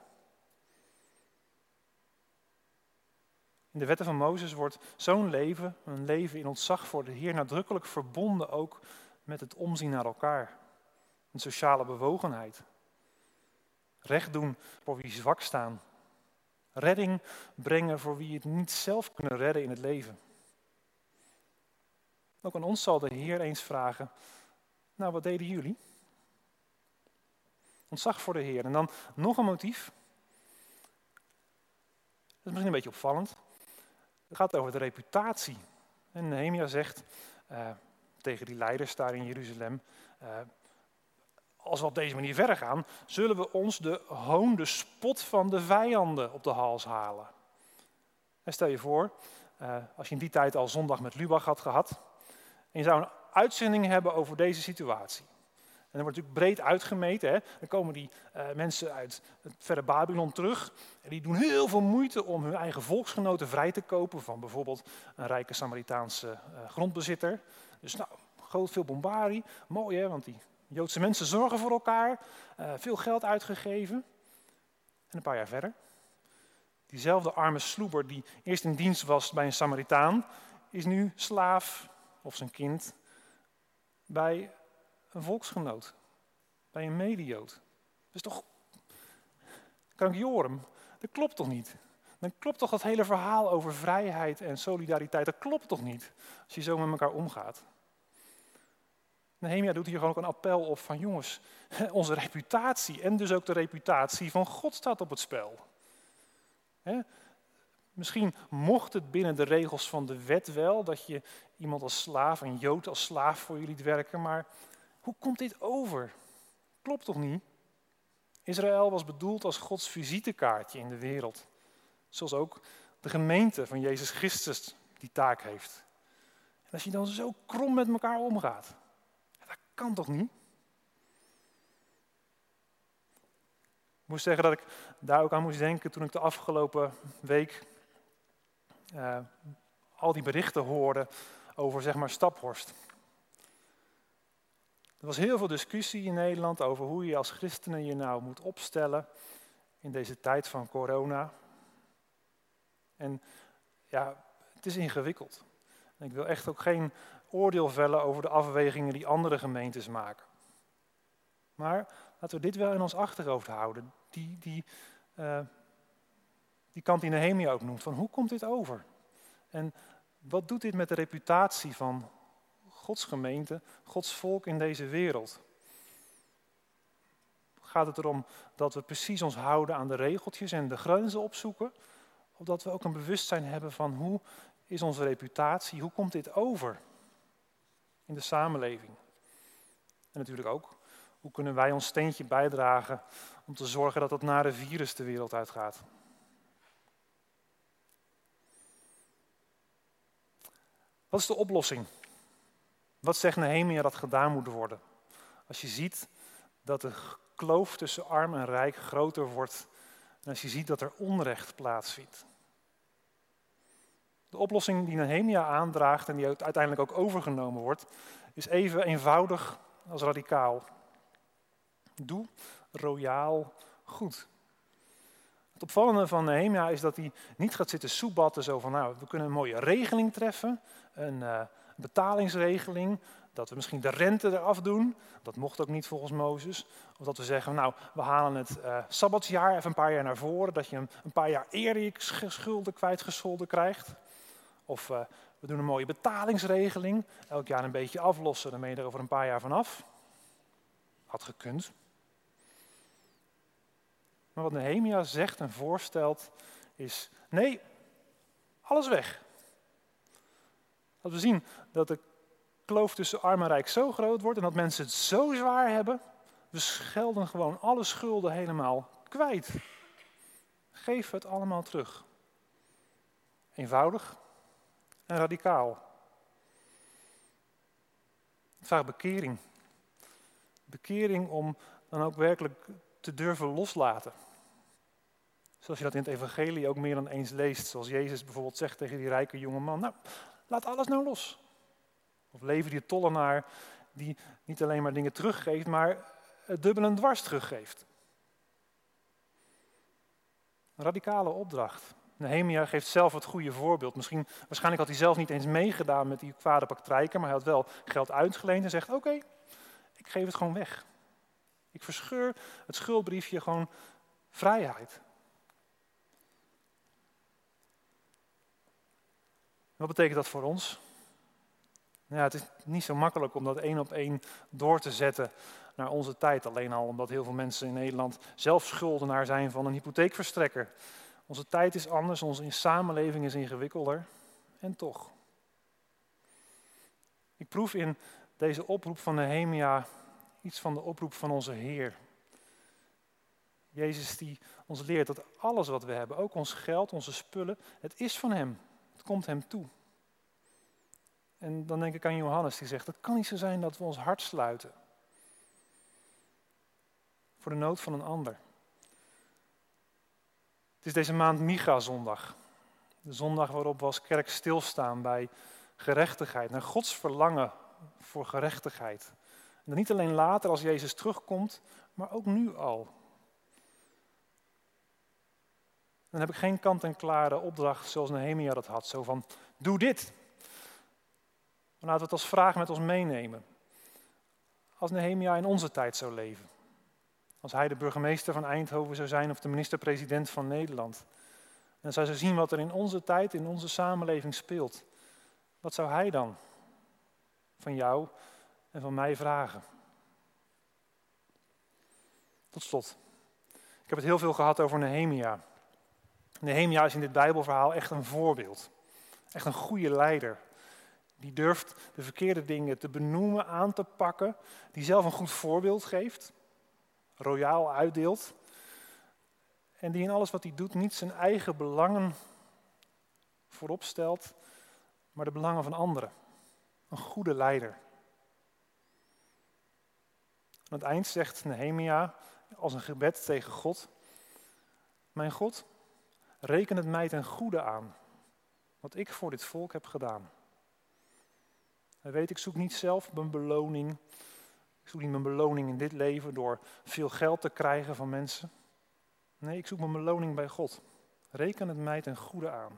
In de wetten van Mozes wordt zo'n leven, een leven in ontzag voor de Heer, nadrukkelijk verbonden ook met het omzien naar elkaar. Een sociale bewogenheid. Recht doen voor wie zwak staan. Redding brengen voor wie het niet zelf kunnen redden in het leven. Ook aan ons zal de Heer eens vragen, nou wat deden jullie? Ontzag voor de Heer. En dan nog een motief. Dat is misschien een beetje opvallend. Het gaat over de reputatie. En Nehemia zegt tegen die leiders daar in Jeruzalem, als we op deze manier verder gaan, zullen we ons de hoon, de spot van de vijanden op de hals halen. En stel je voor, als je in die tijd al zondag met Lubach had gehad, en je zou een uitzending hebben over deze situatie. En dan wordt natuurlijk breed uitgemeten. Hè? Dan komen die mensen uit het verre Babylon terug. En die doen heel veel moeite om hun eigen volksgenoten vrij te kopen van bijvoorbeeld een rijke Samaritaanse grondbezitter. Dus nou, groot veel bombarie. Mooi hè, want die Joodse mensen zorgen voor elkaar. Veel geld uitgegeven. En een paar jaar verder. Diezelfde arme sloeber die eerst in dienst was bij een Samaritaan, is nu slaaf of zijn kind bij een volksgenoot, bij een mede-Jood. Dat is toch krankjorum? Dat klopt toch niet? Dan klopt toch dat hele verhaal over vrijheid en solidariteit, dat klopt toch niet? Als je zo met elkaar omgaat. Nehemia doet hier gewoon ook een appel op van jongens, onze reputatie en dus ook de reputatie van God staat op het spel. Misschien mocht het binnen de regels van de wet wel, dat je iemand als slaaf, een Jood als slaaf voor je liet werken, maar hoe komt dit over? Klopt toch niet? Israël was bedoeld als Gods visitekaartje in de wereld. Zoals ook de gemeente van Jezus Christus die taak heeft. En als je dan zo krom met elkaar omgaat, dat kan toch niet? Ik moest zeggen dat ik daar ook aan moest denken toen ik de afgelopen week al die berichten hoorde over zeg maar Staphorst. Er was heel veel discussie in Nederland over hoe je als christenen je nou moet opstellen in deze tijd van corona. En ja, het is ingewikkeld. En ik wil echt ook geen oordeel vellen over de afwegingen die andere gemeentes maken. Maar laten we dit wel in ons achterhoofd houden. Die kant die Nehemia ook noemt, van hoe komt dit over? En wat doet dit met de reputatie van Gods gemeente, Gods volk in deze wereld? Gaat het erom dat we precies ons houden aan de regeltjes en de grenzen opzoeken? Of dat we ook een bewustzijn hebben van hoe is onze reputatie, hoe komt dit over in de samenleving? En natuurlijk ook, hoe kunnen wij ons steentje bijdragen om te zorgen dat dat nare virus de wereld uitgaat? Wat is de oplossing? Wat zegt Nehemia dat gedaan moet worden? Als je ziet dat de kloof tussen arm en rijk groter wordt en als je ziet dat er onrecht plaatsvindt. De oplossing die Nehemia aandraagt en die uiteindelijk ook overgenomen wordt, is even eenvoudig als radicaal. Doe royaal goed. Het opvallende van Nehemia is dat hij niet gaat zitten soebatten zo van, nou, we kunnen een mooie regeling treffen, een betalingsregeling, dat we misschien de rente eraf doen. Dat mocht ook niet volgens Mozes. Of dat we zeggen, nou, we halen het sabbatsjaar even een paar jaar naar voren, dat je een paar jaar eerder je schulden kwijtgescholden krijgt. Of we doen een mooie betalingsregeling, elk jaar een beetje aflossen, dan ben je er over een paar jaar vanaf. Had gekund. Maar wat Nehemia zegt en voorstelt is, nee, alles weg. Dat we zien dat de kloof tussen arm en rijk zo groot wordt en dat mensen het zo zwaar hebben, We schelden gewoon alle schulden helemaal kwijt. Geef het allemaal terug. Eenvoudig en radicaal. Het vraagt bekering. Bekering om dan ook werkelijk te durven loslaten. Zoals je dat in het evangelie ook meer dan eens leest. Zoals Jezus bijvoorbeeld zegt tegen die rijke jonge man. Nou, laat alles nou los. Of Levi die tollenaar die niet alleen maar dingen teruggeeft, maar het dubbel en dwars teruggeeft. Een radicale opdracht. Nehemia geeft zelf het goede voorbeeld. Waarschijnlijk had hij zelf niet eens meegedaan met die kwade praktijken, maar hij had wel geld uitgeleend en zegt, oké, ik geef het gewoon weg. Ik verscheur het schuldbriefje, gewoon vrijheid. Wat betekent dat voor ons? Nou ja, het is niet zo makkelijk om dat 1 op 1 door te zetten naar onze tijd. Alleen al omdat heel veel mensen in Nederland zelf schuldenaar zijn van een hypotheekverstrekker. Onze tijd is anders, onze samenleving is ingewikkelder. En toch. Ik proef in deze oproep van Nehemia iets van de oproep van onze Heer. Jezus die ons leert dat alles wat we hebben, ook ons geld, onze spullen, het is van Hem. Het komt Hem toe. En dan denk ik aan Johannes die zegt, het kan niet zo zijn dat we ons hart sluiten. Voor de nood van een ander. Het is deze maand Micha-zondag. De zondag waarop we als kerk stilstaan bij gerechtigheid. Naar Gods verlangen voor gerechtigheid. En dan niet alleen later als Jezus terugkomt, maar ook nu al. Dan heb ik geen kant-en-klare opdracht zoals Nehemia dat had. Zo van, doe dit. Maar laten we het als vraag met ons meenemen. Als Nehemia in onze tijd zou leven. Als hij de burgemeester van Eindhoven zou zijn of de minister-president van Nederland. En dan zou ze zien wat er in onze tijd, in onze samenleving speelt. Wat zou hij dan van jou en van mij vragen? Tot slot. Ik heb het heel veel gehad over Nehemia. Nehemia is in dit Bijbelverhaal echt een voorbeeld. Echt een goede leider. Die durft de verkeerde dingen te benoemen, aan te pakken. Die zelf een goed voorbeeld geeft. Royaal uitdeelt. En die in alles wat hij doet niet zijn eigen belangen voorop stelt, maar de belangen van anderen. Een goede leider. Aan het eind zegt Nehemia als een gebed tegen God: mijn God, reken het mij ten goede aan, wat ik voor dit volk heb gedaan. Hij weet, ik zoek niet zelf mijn beloning. Ik zoek niet mijn beloning in dit leven door veel geld te krijgen van mensen. Nee, ik zoek mijn beloning bij God. Reken het mij ten goede aan.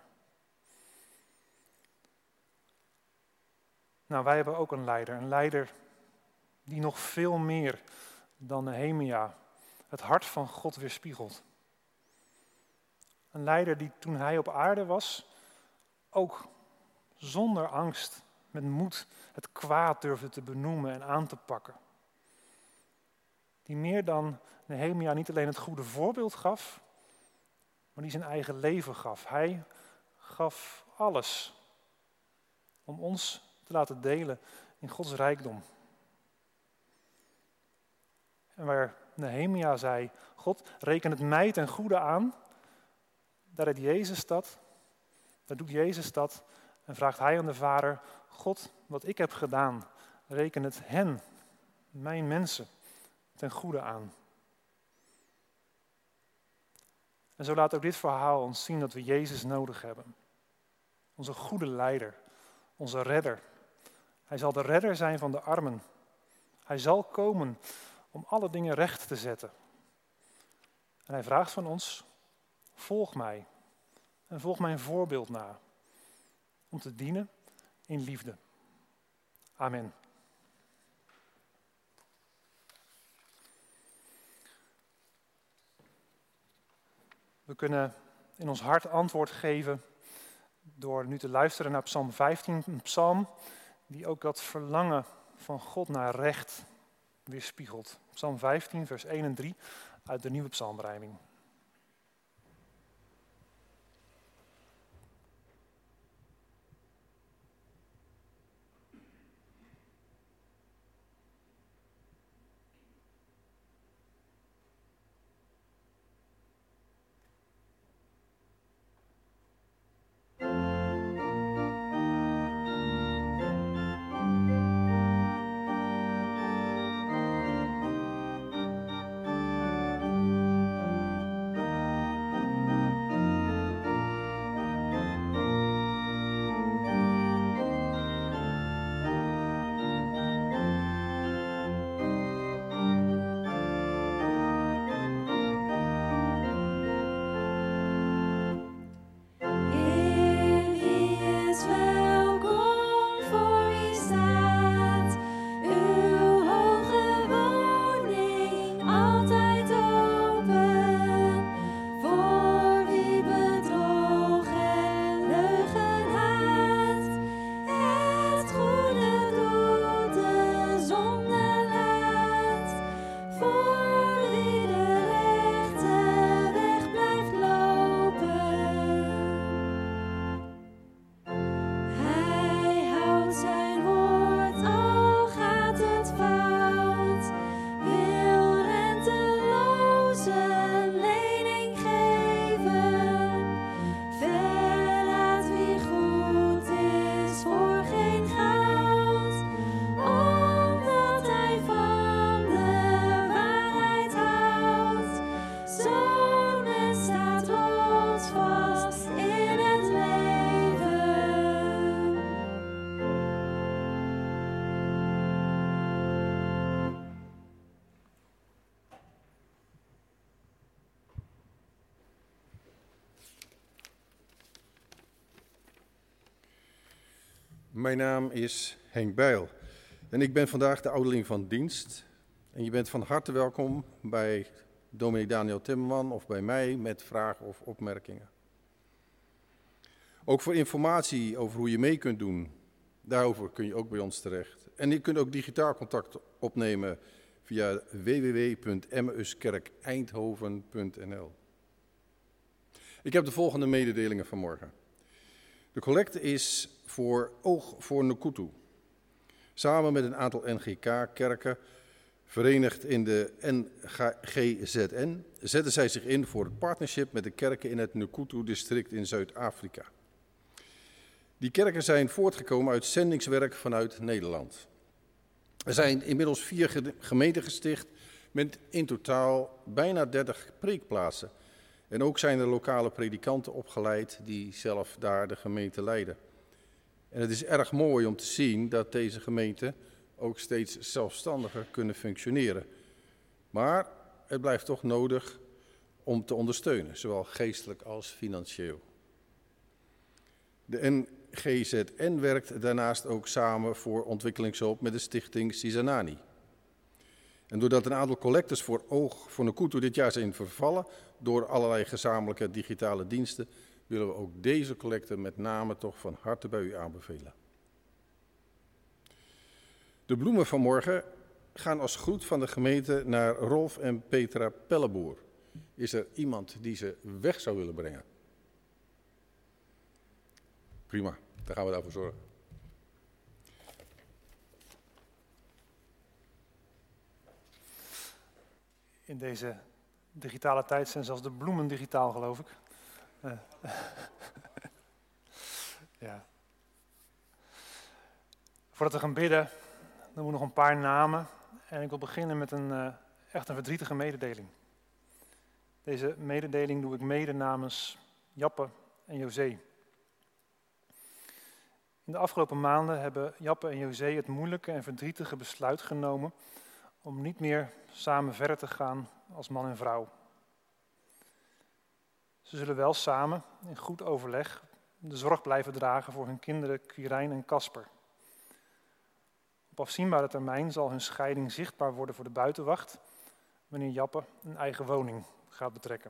Nou, wij hebben ook een leider die nog veel meer dan Nehemia het hart van God weerspiegelt. Een leider die toen hij op aarde was, ook zonder angst, met moed, het kwaad durfde te benoemen en aan te pakken. Die meer dan Nehemia niet alleen het goede voorbeeld gaf, maar die zijn eigen leven gaf. Hij gaf alles om ons te laten delen in Gods rijkdom. En waar Nehemia zei, God, reken het mij ten goede aan, daar doet Jezus dat en vraagt hij aan de Vader, God, wat ik heb gedaan, reken het hen, mijn mensen, ten goede aan. En zo laat ook dit verhaal ons zien dat we Jezus nodig hebben. Onze goede leider, onze redder. Hij zal de redder zijn van de armen. Hij zal komen om alle dingen recht te zetten. En hij vraagt van ons, volg mij en volg mijn voorbeeld na. Om te dienen in liefde. Amen. We kunnen in ons hart antwoord geven door nu te luisteren naar Psalm 15, een psalm die ook dat verlangen van God naar recht weerspiegelt. Psalm 15, vers 1 en 3 uit de Nieuwe Psalmrijming. Mijn naam is Henk Bijl en ik ben vandaag de ouderling van dienst. En je bent van harte welkom bij dominee Daniel Timmerman of bij mij met vragen of opmerkingen. Ook voor informatie over hoe je mee kunt doen, daarover kun je ook bij ons terecht. En je kunt ook digitaal contact opnemen via www.emmauskerkeindhoven.nl. Ik heb de volgende mededelingen vanmorgen. De collecte is voor Oog voor Nkutu. Samen met een aantal NGK-kerken, verenigd in de NGZN, zetten zij zich in voor het partnership met de kerken in het Nkutu-district in Zuid-Afrika. Die kerken zijn voortgekomen uit zendingswerk vanuit Nederland. Er zijn inmiddels 4 gemeenten gesticht met in totaal bijna 30 preekplaatsen. En ook zijn er lokale predikanten opgeleid die zelf daar de gemeente leiden. En het is erg mooi om te zien dat deze gemeenten ook steeds zelfstandiger kunnen functioneren. Maar het blijft toch nodig om te ondersteunen, zowel geestelijk als financieel. De NGZN werkt daarnaast ook samen voor ontwikkelingshulp met de stichting Sizanani. En doordat een aantal collectes voor Oog voor Nkutu dit jaar zijn vervallen door allerlei gezamenlijke digitale diensten, willen we ook deze collecte met name toch van harte bij u aanbevelen. De bloemen van morgen gaan als groet van de gemeente naar Rolf en Petra Pelleboer. Is er iemand die ze weg zou willen brengen? Prima, daar gaan we daarvoor zorgen. In deze digitale tijd zijn zelfs de bloemen digitaal, geloof ik. Ja. Voordat we gaan bidden, doen we nog een paar namen. En ik wil beginnen met echt een verdrietige mededeling. Deze mededeling doe ik mede namens Jappe en José. In de afgelopen maanden hebben Jappe en José het moeilijke en verdrietige besluit genomen om niet meer samen verder te gaan als man en vrouw. Ze zullen wel samen, in goed overleg, de zorg blijven dragen voor hun kinderen Quirijn en Casper. Op afzienbare termijn zal hun scheiding zichtbaar worden voor de buitenwacht, wanneer Jappe een eigen woning gaat betrekken.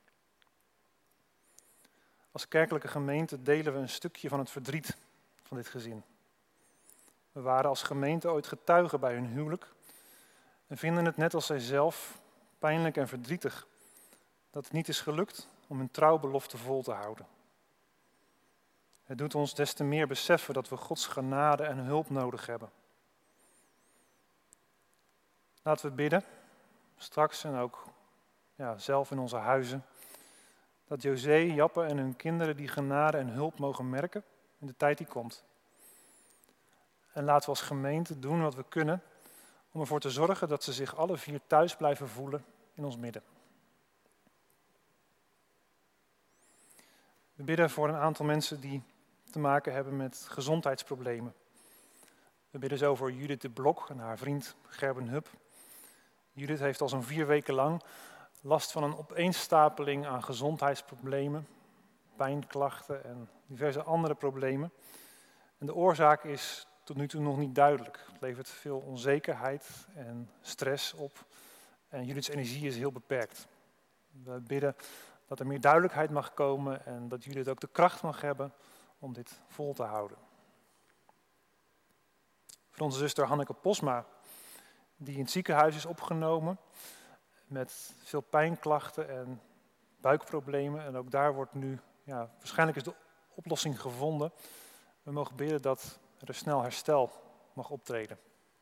Als kerkelijke gemeente delen we een stukje van het verdriet van dit gezin. We waren als gemeente ooit getuigen bij hun huwelijk en vinden het net als zij zelf pijnlijk en verdrietig dat het niet is gelukt om hun trouwbelofte vol te houden. Het doet ons des te meer beseffen dat we Gods genade en hulp nodig hebben. Laten we bidden, straks en ook zelf in onze huizen, dat José, Jappe en hun kinderen die genade en hulp mogen merken in de tijd die komt. En laten we als gemeente doen wat we kunnen om ervoor te zorgen dat ze zich alle 4 thuis blijven voelen in ons midden. We bidden voor een aantal mensen die te maken hebben met gezondheidsproblemen. We bidden zo voor Judith de Blok en haar vriend Gerben Hup. Judith heeft al zo'n 4 weken lang last van een opeenstapeling aan gezondheidsproblemen, pijnklachten en diverse andere problemen. En de oorzaak is tot nu toe nog niet duidelijk. Het levert veel onzekerheid en stress op en Judiths energie is heel beperkt. We bidden dat er meer duidelijkheid mag komen en dat Judith ook de kracht mag hebben om dit vol te houden. Voor onze zuster Hanneke Posma, die in het ziekenhuis is opgenomen met veel pijnklachten en buikproblemen. En ook daar wordt nu, waarschijnlijk is de oplossing gevonden. We mogen bidden dat er snel herstel mag optreden.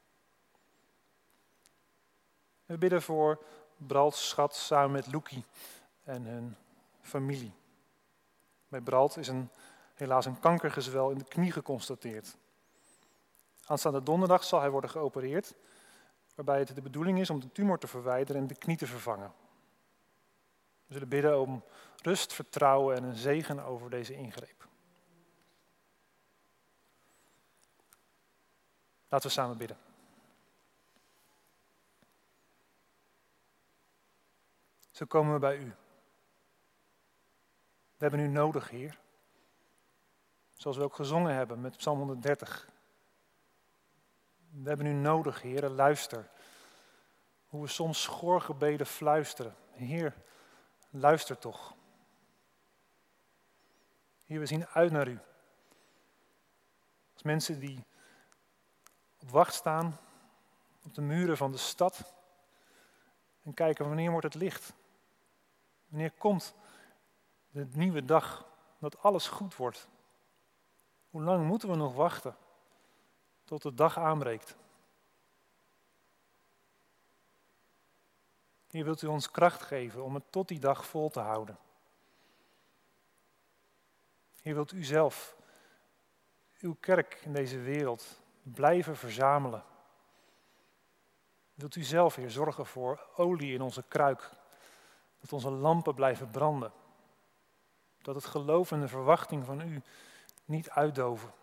We bidden voor Bralt's schat samen met Loekie en hun familie. Bij Bralt is helaas een kankergezwel in de knie geconstateerd. Aanstaande donderdag zal hij worden geopereerd, waarbij het de bedoeling is om de tumor te verwijderen en de knie te vervangen. We zullen bidden om rust, vertrouwen en een zegen over deze ingreep. Laten we samen bidden. Zo komen we bij u. We hebben u nodig, Heer. Zoals we ook gezongen hebben met Psalm 130. We hebben u nodig, Heer, luister. Hoe we soms schoorgebeden fluisteren. Heer, luister toch. Heer, we zien uit naar u. Als mensen die op wacht staan op de muren van de stad en kijken wanneer wordt het licht. Wanneer komt de nieuwe dag dat alles goed wordt. Hoe lang moeten we nog wachten tot de dag aanbreekt? Heer, wilt u ons kracht geven om het tot die dag vol te houden. Heer, wilt u zelf uw kerk in deze wereld blijven verzamelen. Wilt u zelf, Heer, zorgen voor olie in onze kruik. Dat onze lampen blijven branden. Dat het geloof en de verwachting van u niet uitdoven.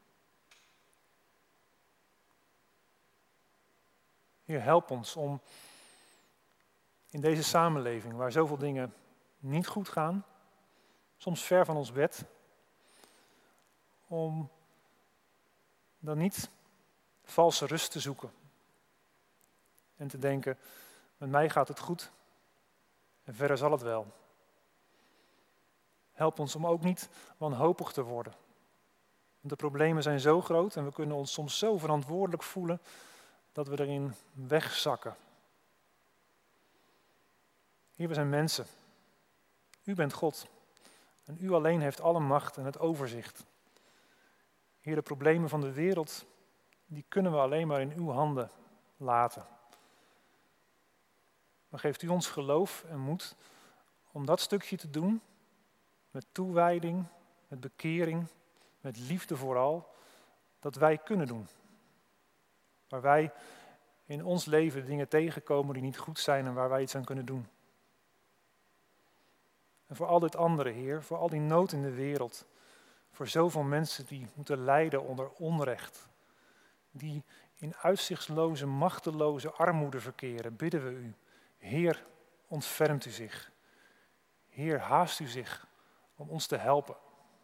Heer, help ons om in deze samenleving waar zoveel dingen niet goed gaan, soms ver van ons bed, om dan niet valse rust te zoeken. En te denken, met mij gaat het goed en verder zal het wel. Help ons om ook niet wanhopig te worden. Want de problemen zijn zo groot en we kunnen ons soms zo verantwoordelijk voelen dat we erin wegzakken. Heer, we zijn mensen. U bent God. En u alleen heeft alle macht en het overzicht. Heer, de problemen van de wereld, die kunnen we alleen maar in uw handen laten. Maar geeft u ons geloof en moed om dat stukje te doen, met toewijding, met bekering, met liefde vooral, dat wij kunnen doen. Waar wij in ons leven dingen tegenkomen die niet goed zijn en waar wij iets aan kunnen doen. En voor al dit andere, Heer, voor al die nood in de wereld, voor zoveel mensen die moeten lijden onder onrecht, die in uitzichtsloze, machteloze armoede verkeren, bidden we u. Heer, ontfermt u zich. Heer, haast u zich om ons te helpen.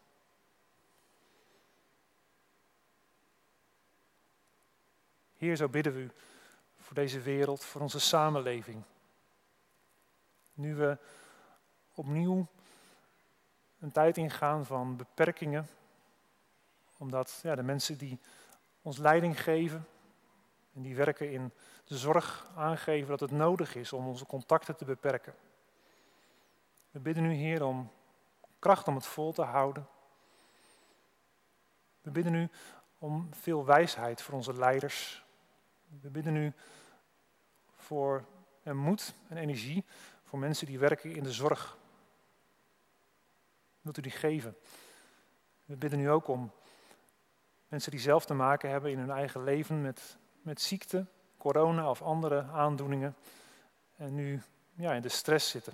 Heer, zo bidden we u voor deze wereld, voor onze samenleving. Nu we opnieuw een tijd ingaan van beperkingen, omdat de mensen die ons leiding geven en die werken in de zorg aangeven dat het nodig is om onze contacten te beperken. We bidden u, Heer, om kracht om het vol te houden. We bidden u om veel wijsheid voor onze leiders. We bidden u voor moed en energie voor mensen die werken in de zorg. Wilt u die geven? We bidden u ook om mensen die zelf te maken hebben in hun eigen leven met ziekte, corona of andere aandoeningen en nu in de stress zitten.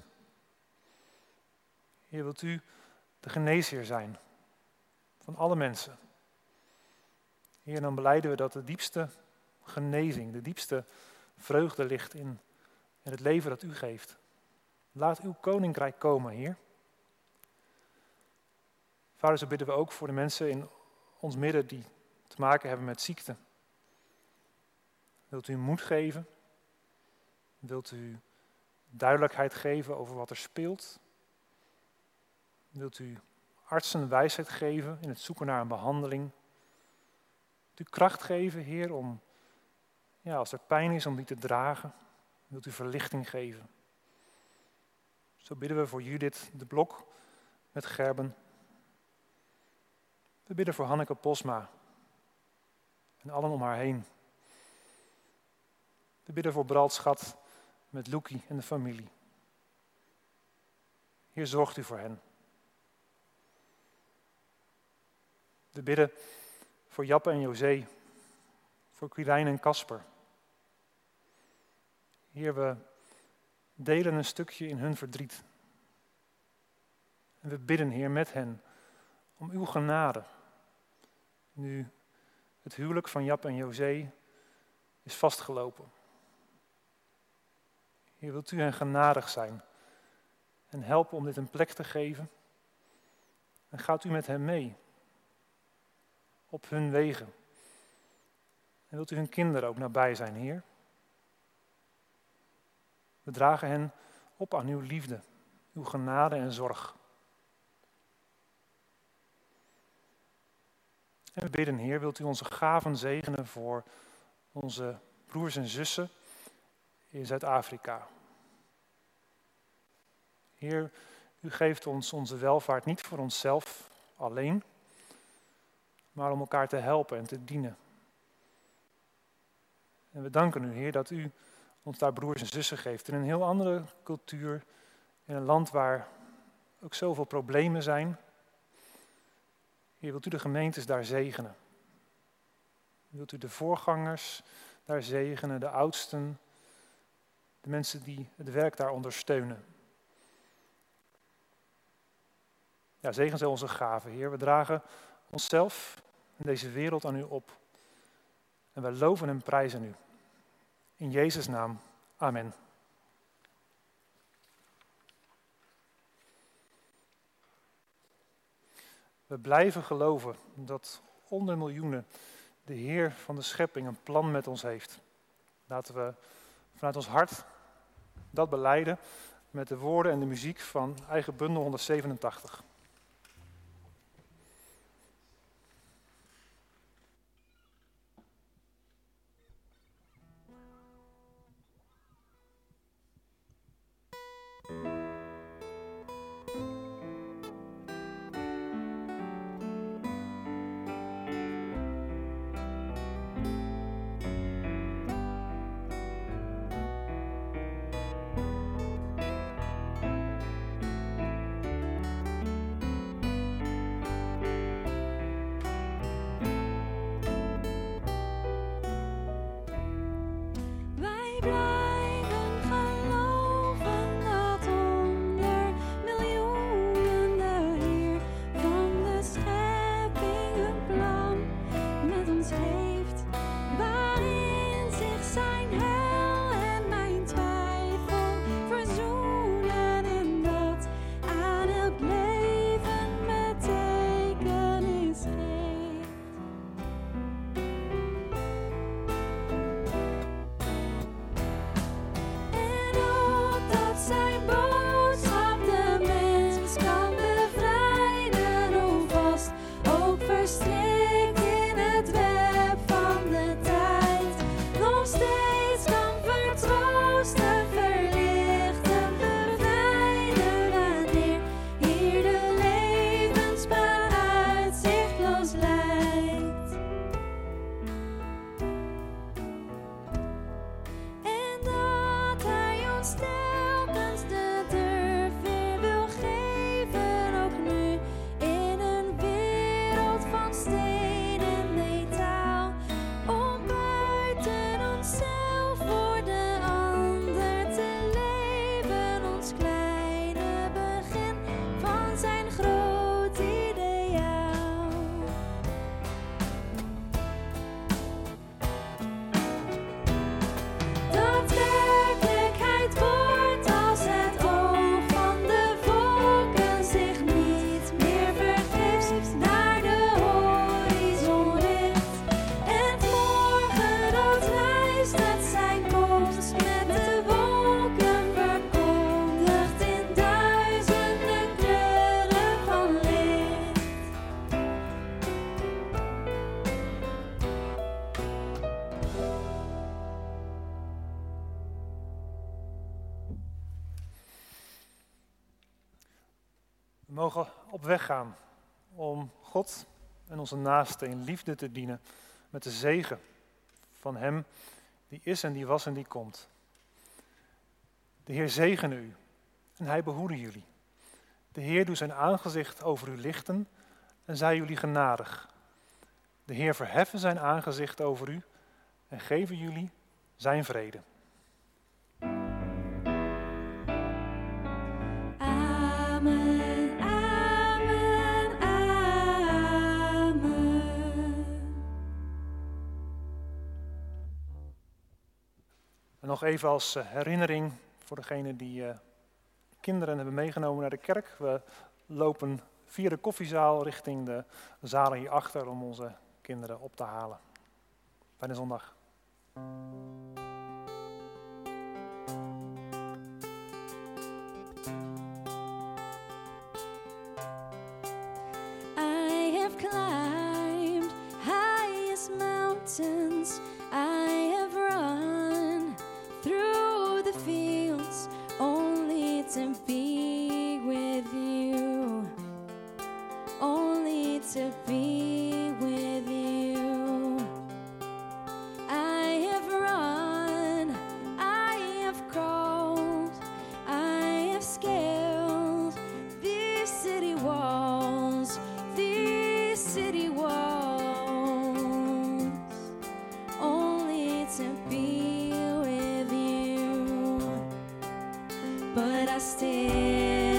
Heer, wilt u de geneesheer zijn van alle mensen? Heer, dan belijden we dat de diepste genezing, de diepste vreugde ligt in het leven dat u geeft. Laat uw koninkrijk komen, Heer. Vader, zo bidden we ook voor de mensen in ons midden die te maken hebben met ziekte. Wilt u moed geven? Wilt u duidelijkheid geven over wat er speelt? Wilt u artsen wijsheid geven in het zoeken naar een behandeling? Wilt u kracht geven, Heer, om, als er pijn is, om die te dragen? Wilt u verlichting geven? Zo bidden we voor Judith de Blok met Gerben. We bidden voor Hanneke Posma en allen om haar heen. We bidden voor Brald Schat met Loekie en de familie. Heer, zorgt u voor hen. We bidden voor Jappe en José, voor Quirijn en Kasper. Heer, we delen een stukje in hun verdriet. En we bidden, Heer, met hen om uw genade. Nu het huwelijk van Jappe en José is vastgelopen. Heer, wilt u hen genadig zijn en helpen om dit een plek te geven? En gaat u met hen mee? op hun wegen. En wilt u hun kinderen ook nabij zijn, Heer? We dragen hen op aan uw liefde, uw genade en zorg. En we bidden, Heer, wilt u onze gaven zegenen voor onze broers en zussen in Zuid-Afrika. Heer, u geeft ons onze welvaart niet voor onszelf alleen, maar om elkaar te helpen en te dienen. En we danken u, Heer, dat u ons daar broers en zussen geeft in een heel andere cultuur, in een land waar ook zoveel problemen zijn. Heer, wilt u de gemeentes daar zegenen? Wilt u de voorgangers daar zegenen, de oudsten, de mensen die het werk daar ondersteunen? Ja, zegen zij onze gaven, Heer. We dragen onszelf en deze wereld aan u op. En wij loven en prijzen u. In Jezus' naam. Amen. We blijven geloven dat onder miljoenen de Heer van de schepping een plan met ons heeft. Laten we vanuit ons hart dat belijden met de woorden en de muziek van eigen bundel 187. We mogen op weg gaan om God en onze naasten in liefde te dienen met de zegen van Hem die is en die was en die komt. De Heer zegene u en Hij behoede jullie. De Heer doet zijn aangezicht over u lichten en zij jullie genadig. De Heer verheffen zijn aangezicht over u en geven jullie zijn vrede. Amen, amen, amen. En nog even als herinnering voor degenen die kinderen hebben meegenomen naar de kerk. We lopen via de koffiezaal richting de zalen hierachter om onze kinderen op te halen. Fijne zondag. I have climbed highest mountains. I have run through the fields only to be with you. Only to be with you. I have run, I have crawled, I have scaled these city walls, only to be with you. But I still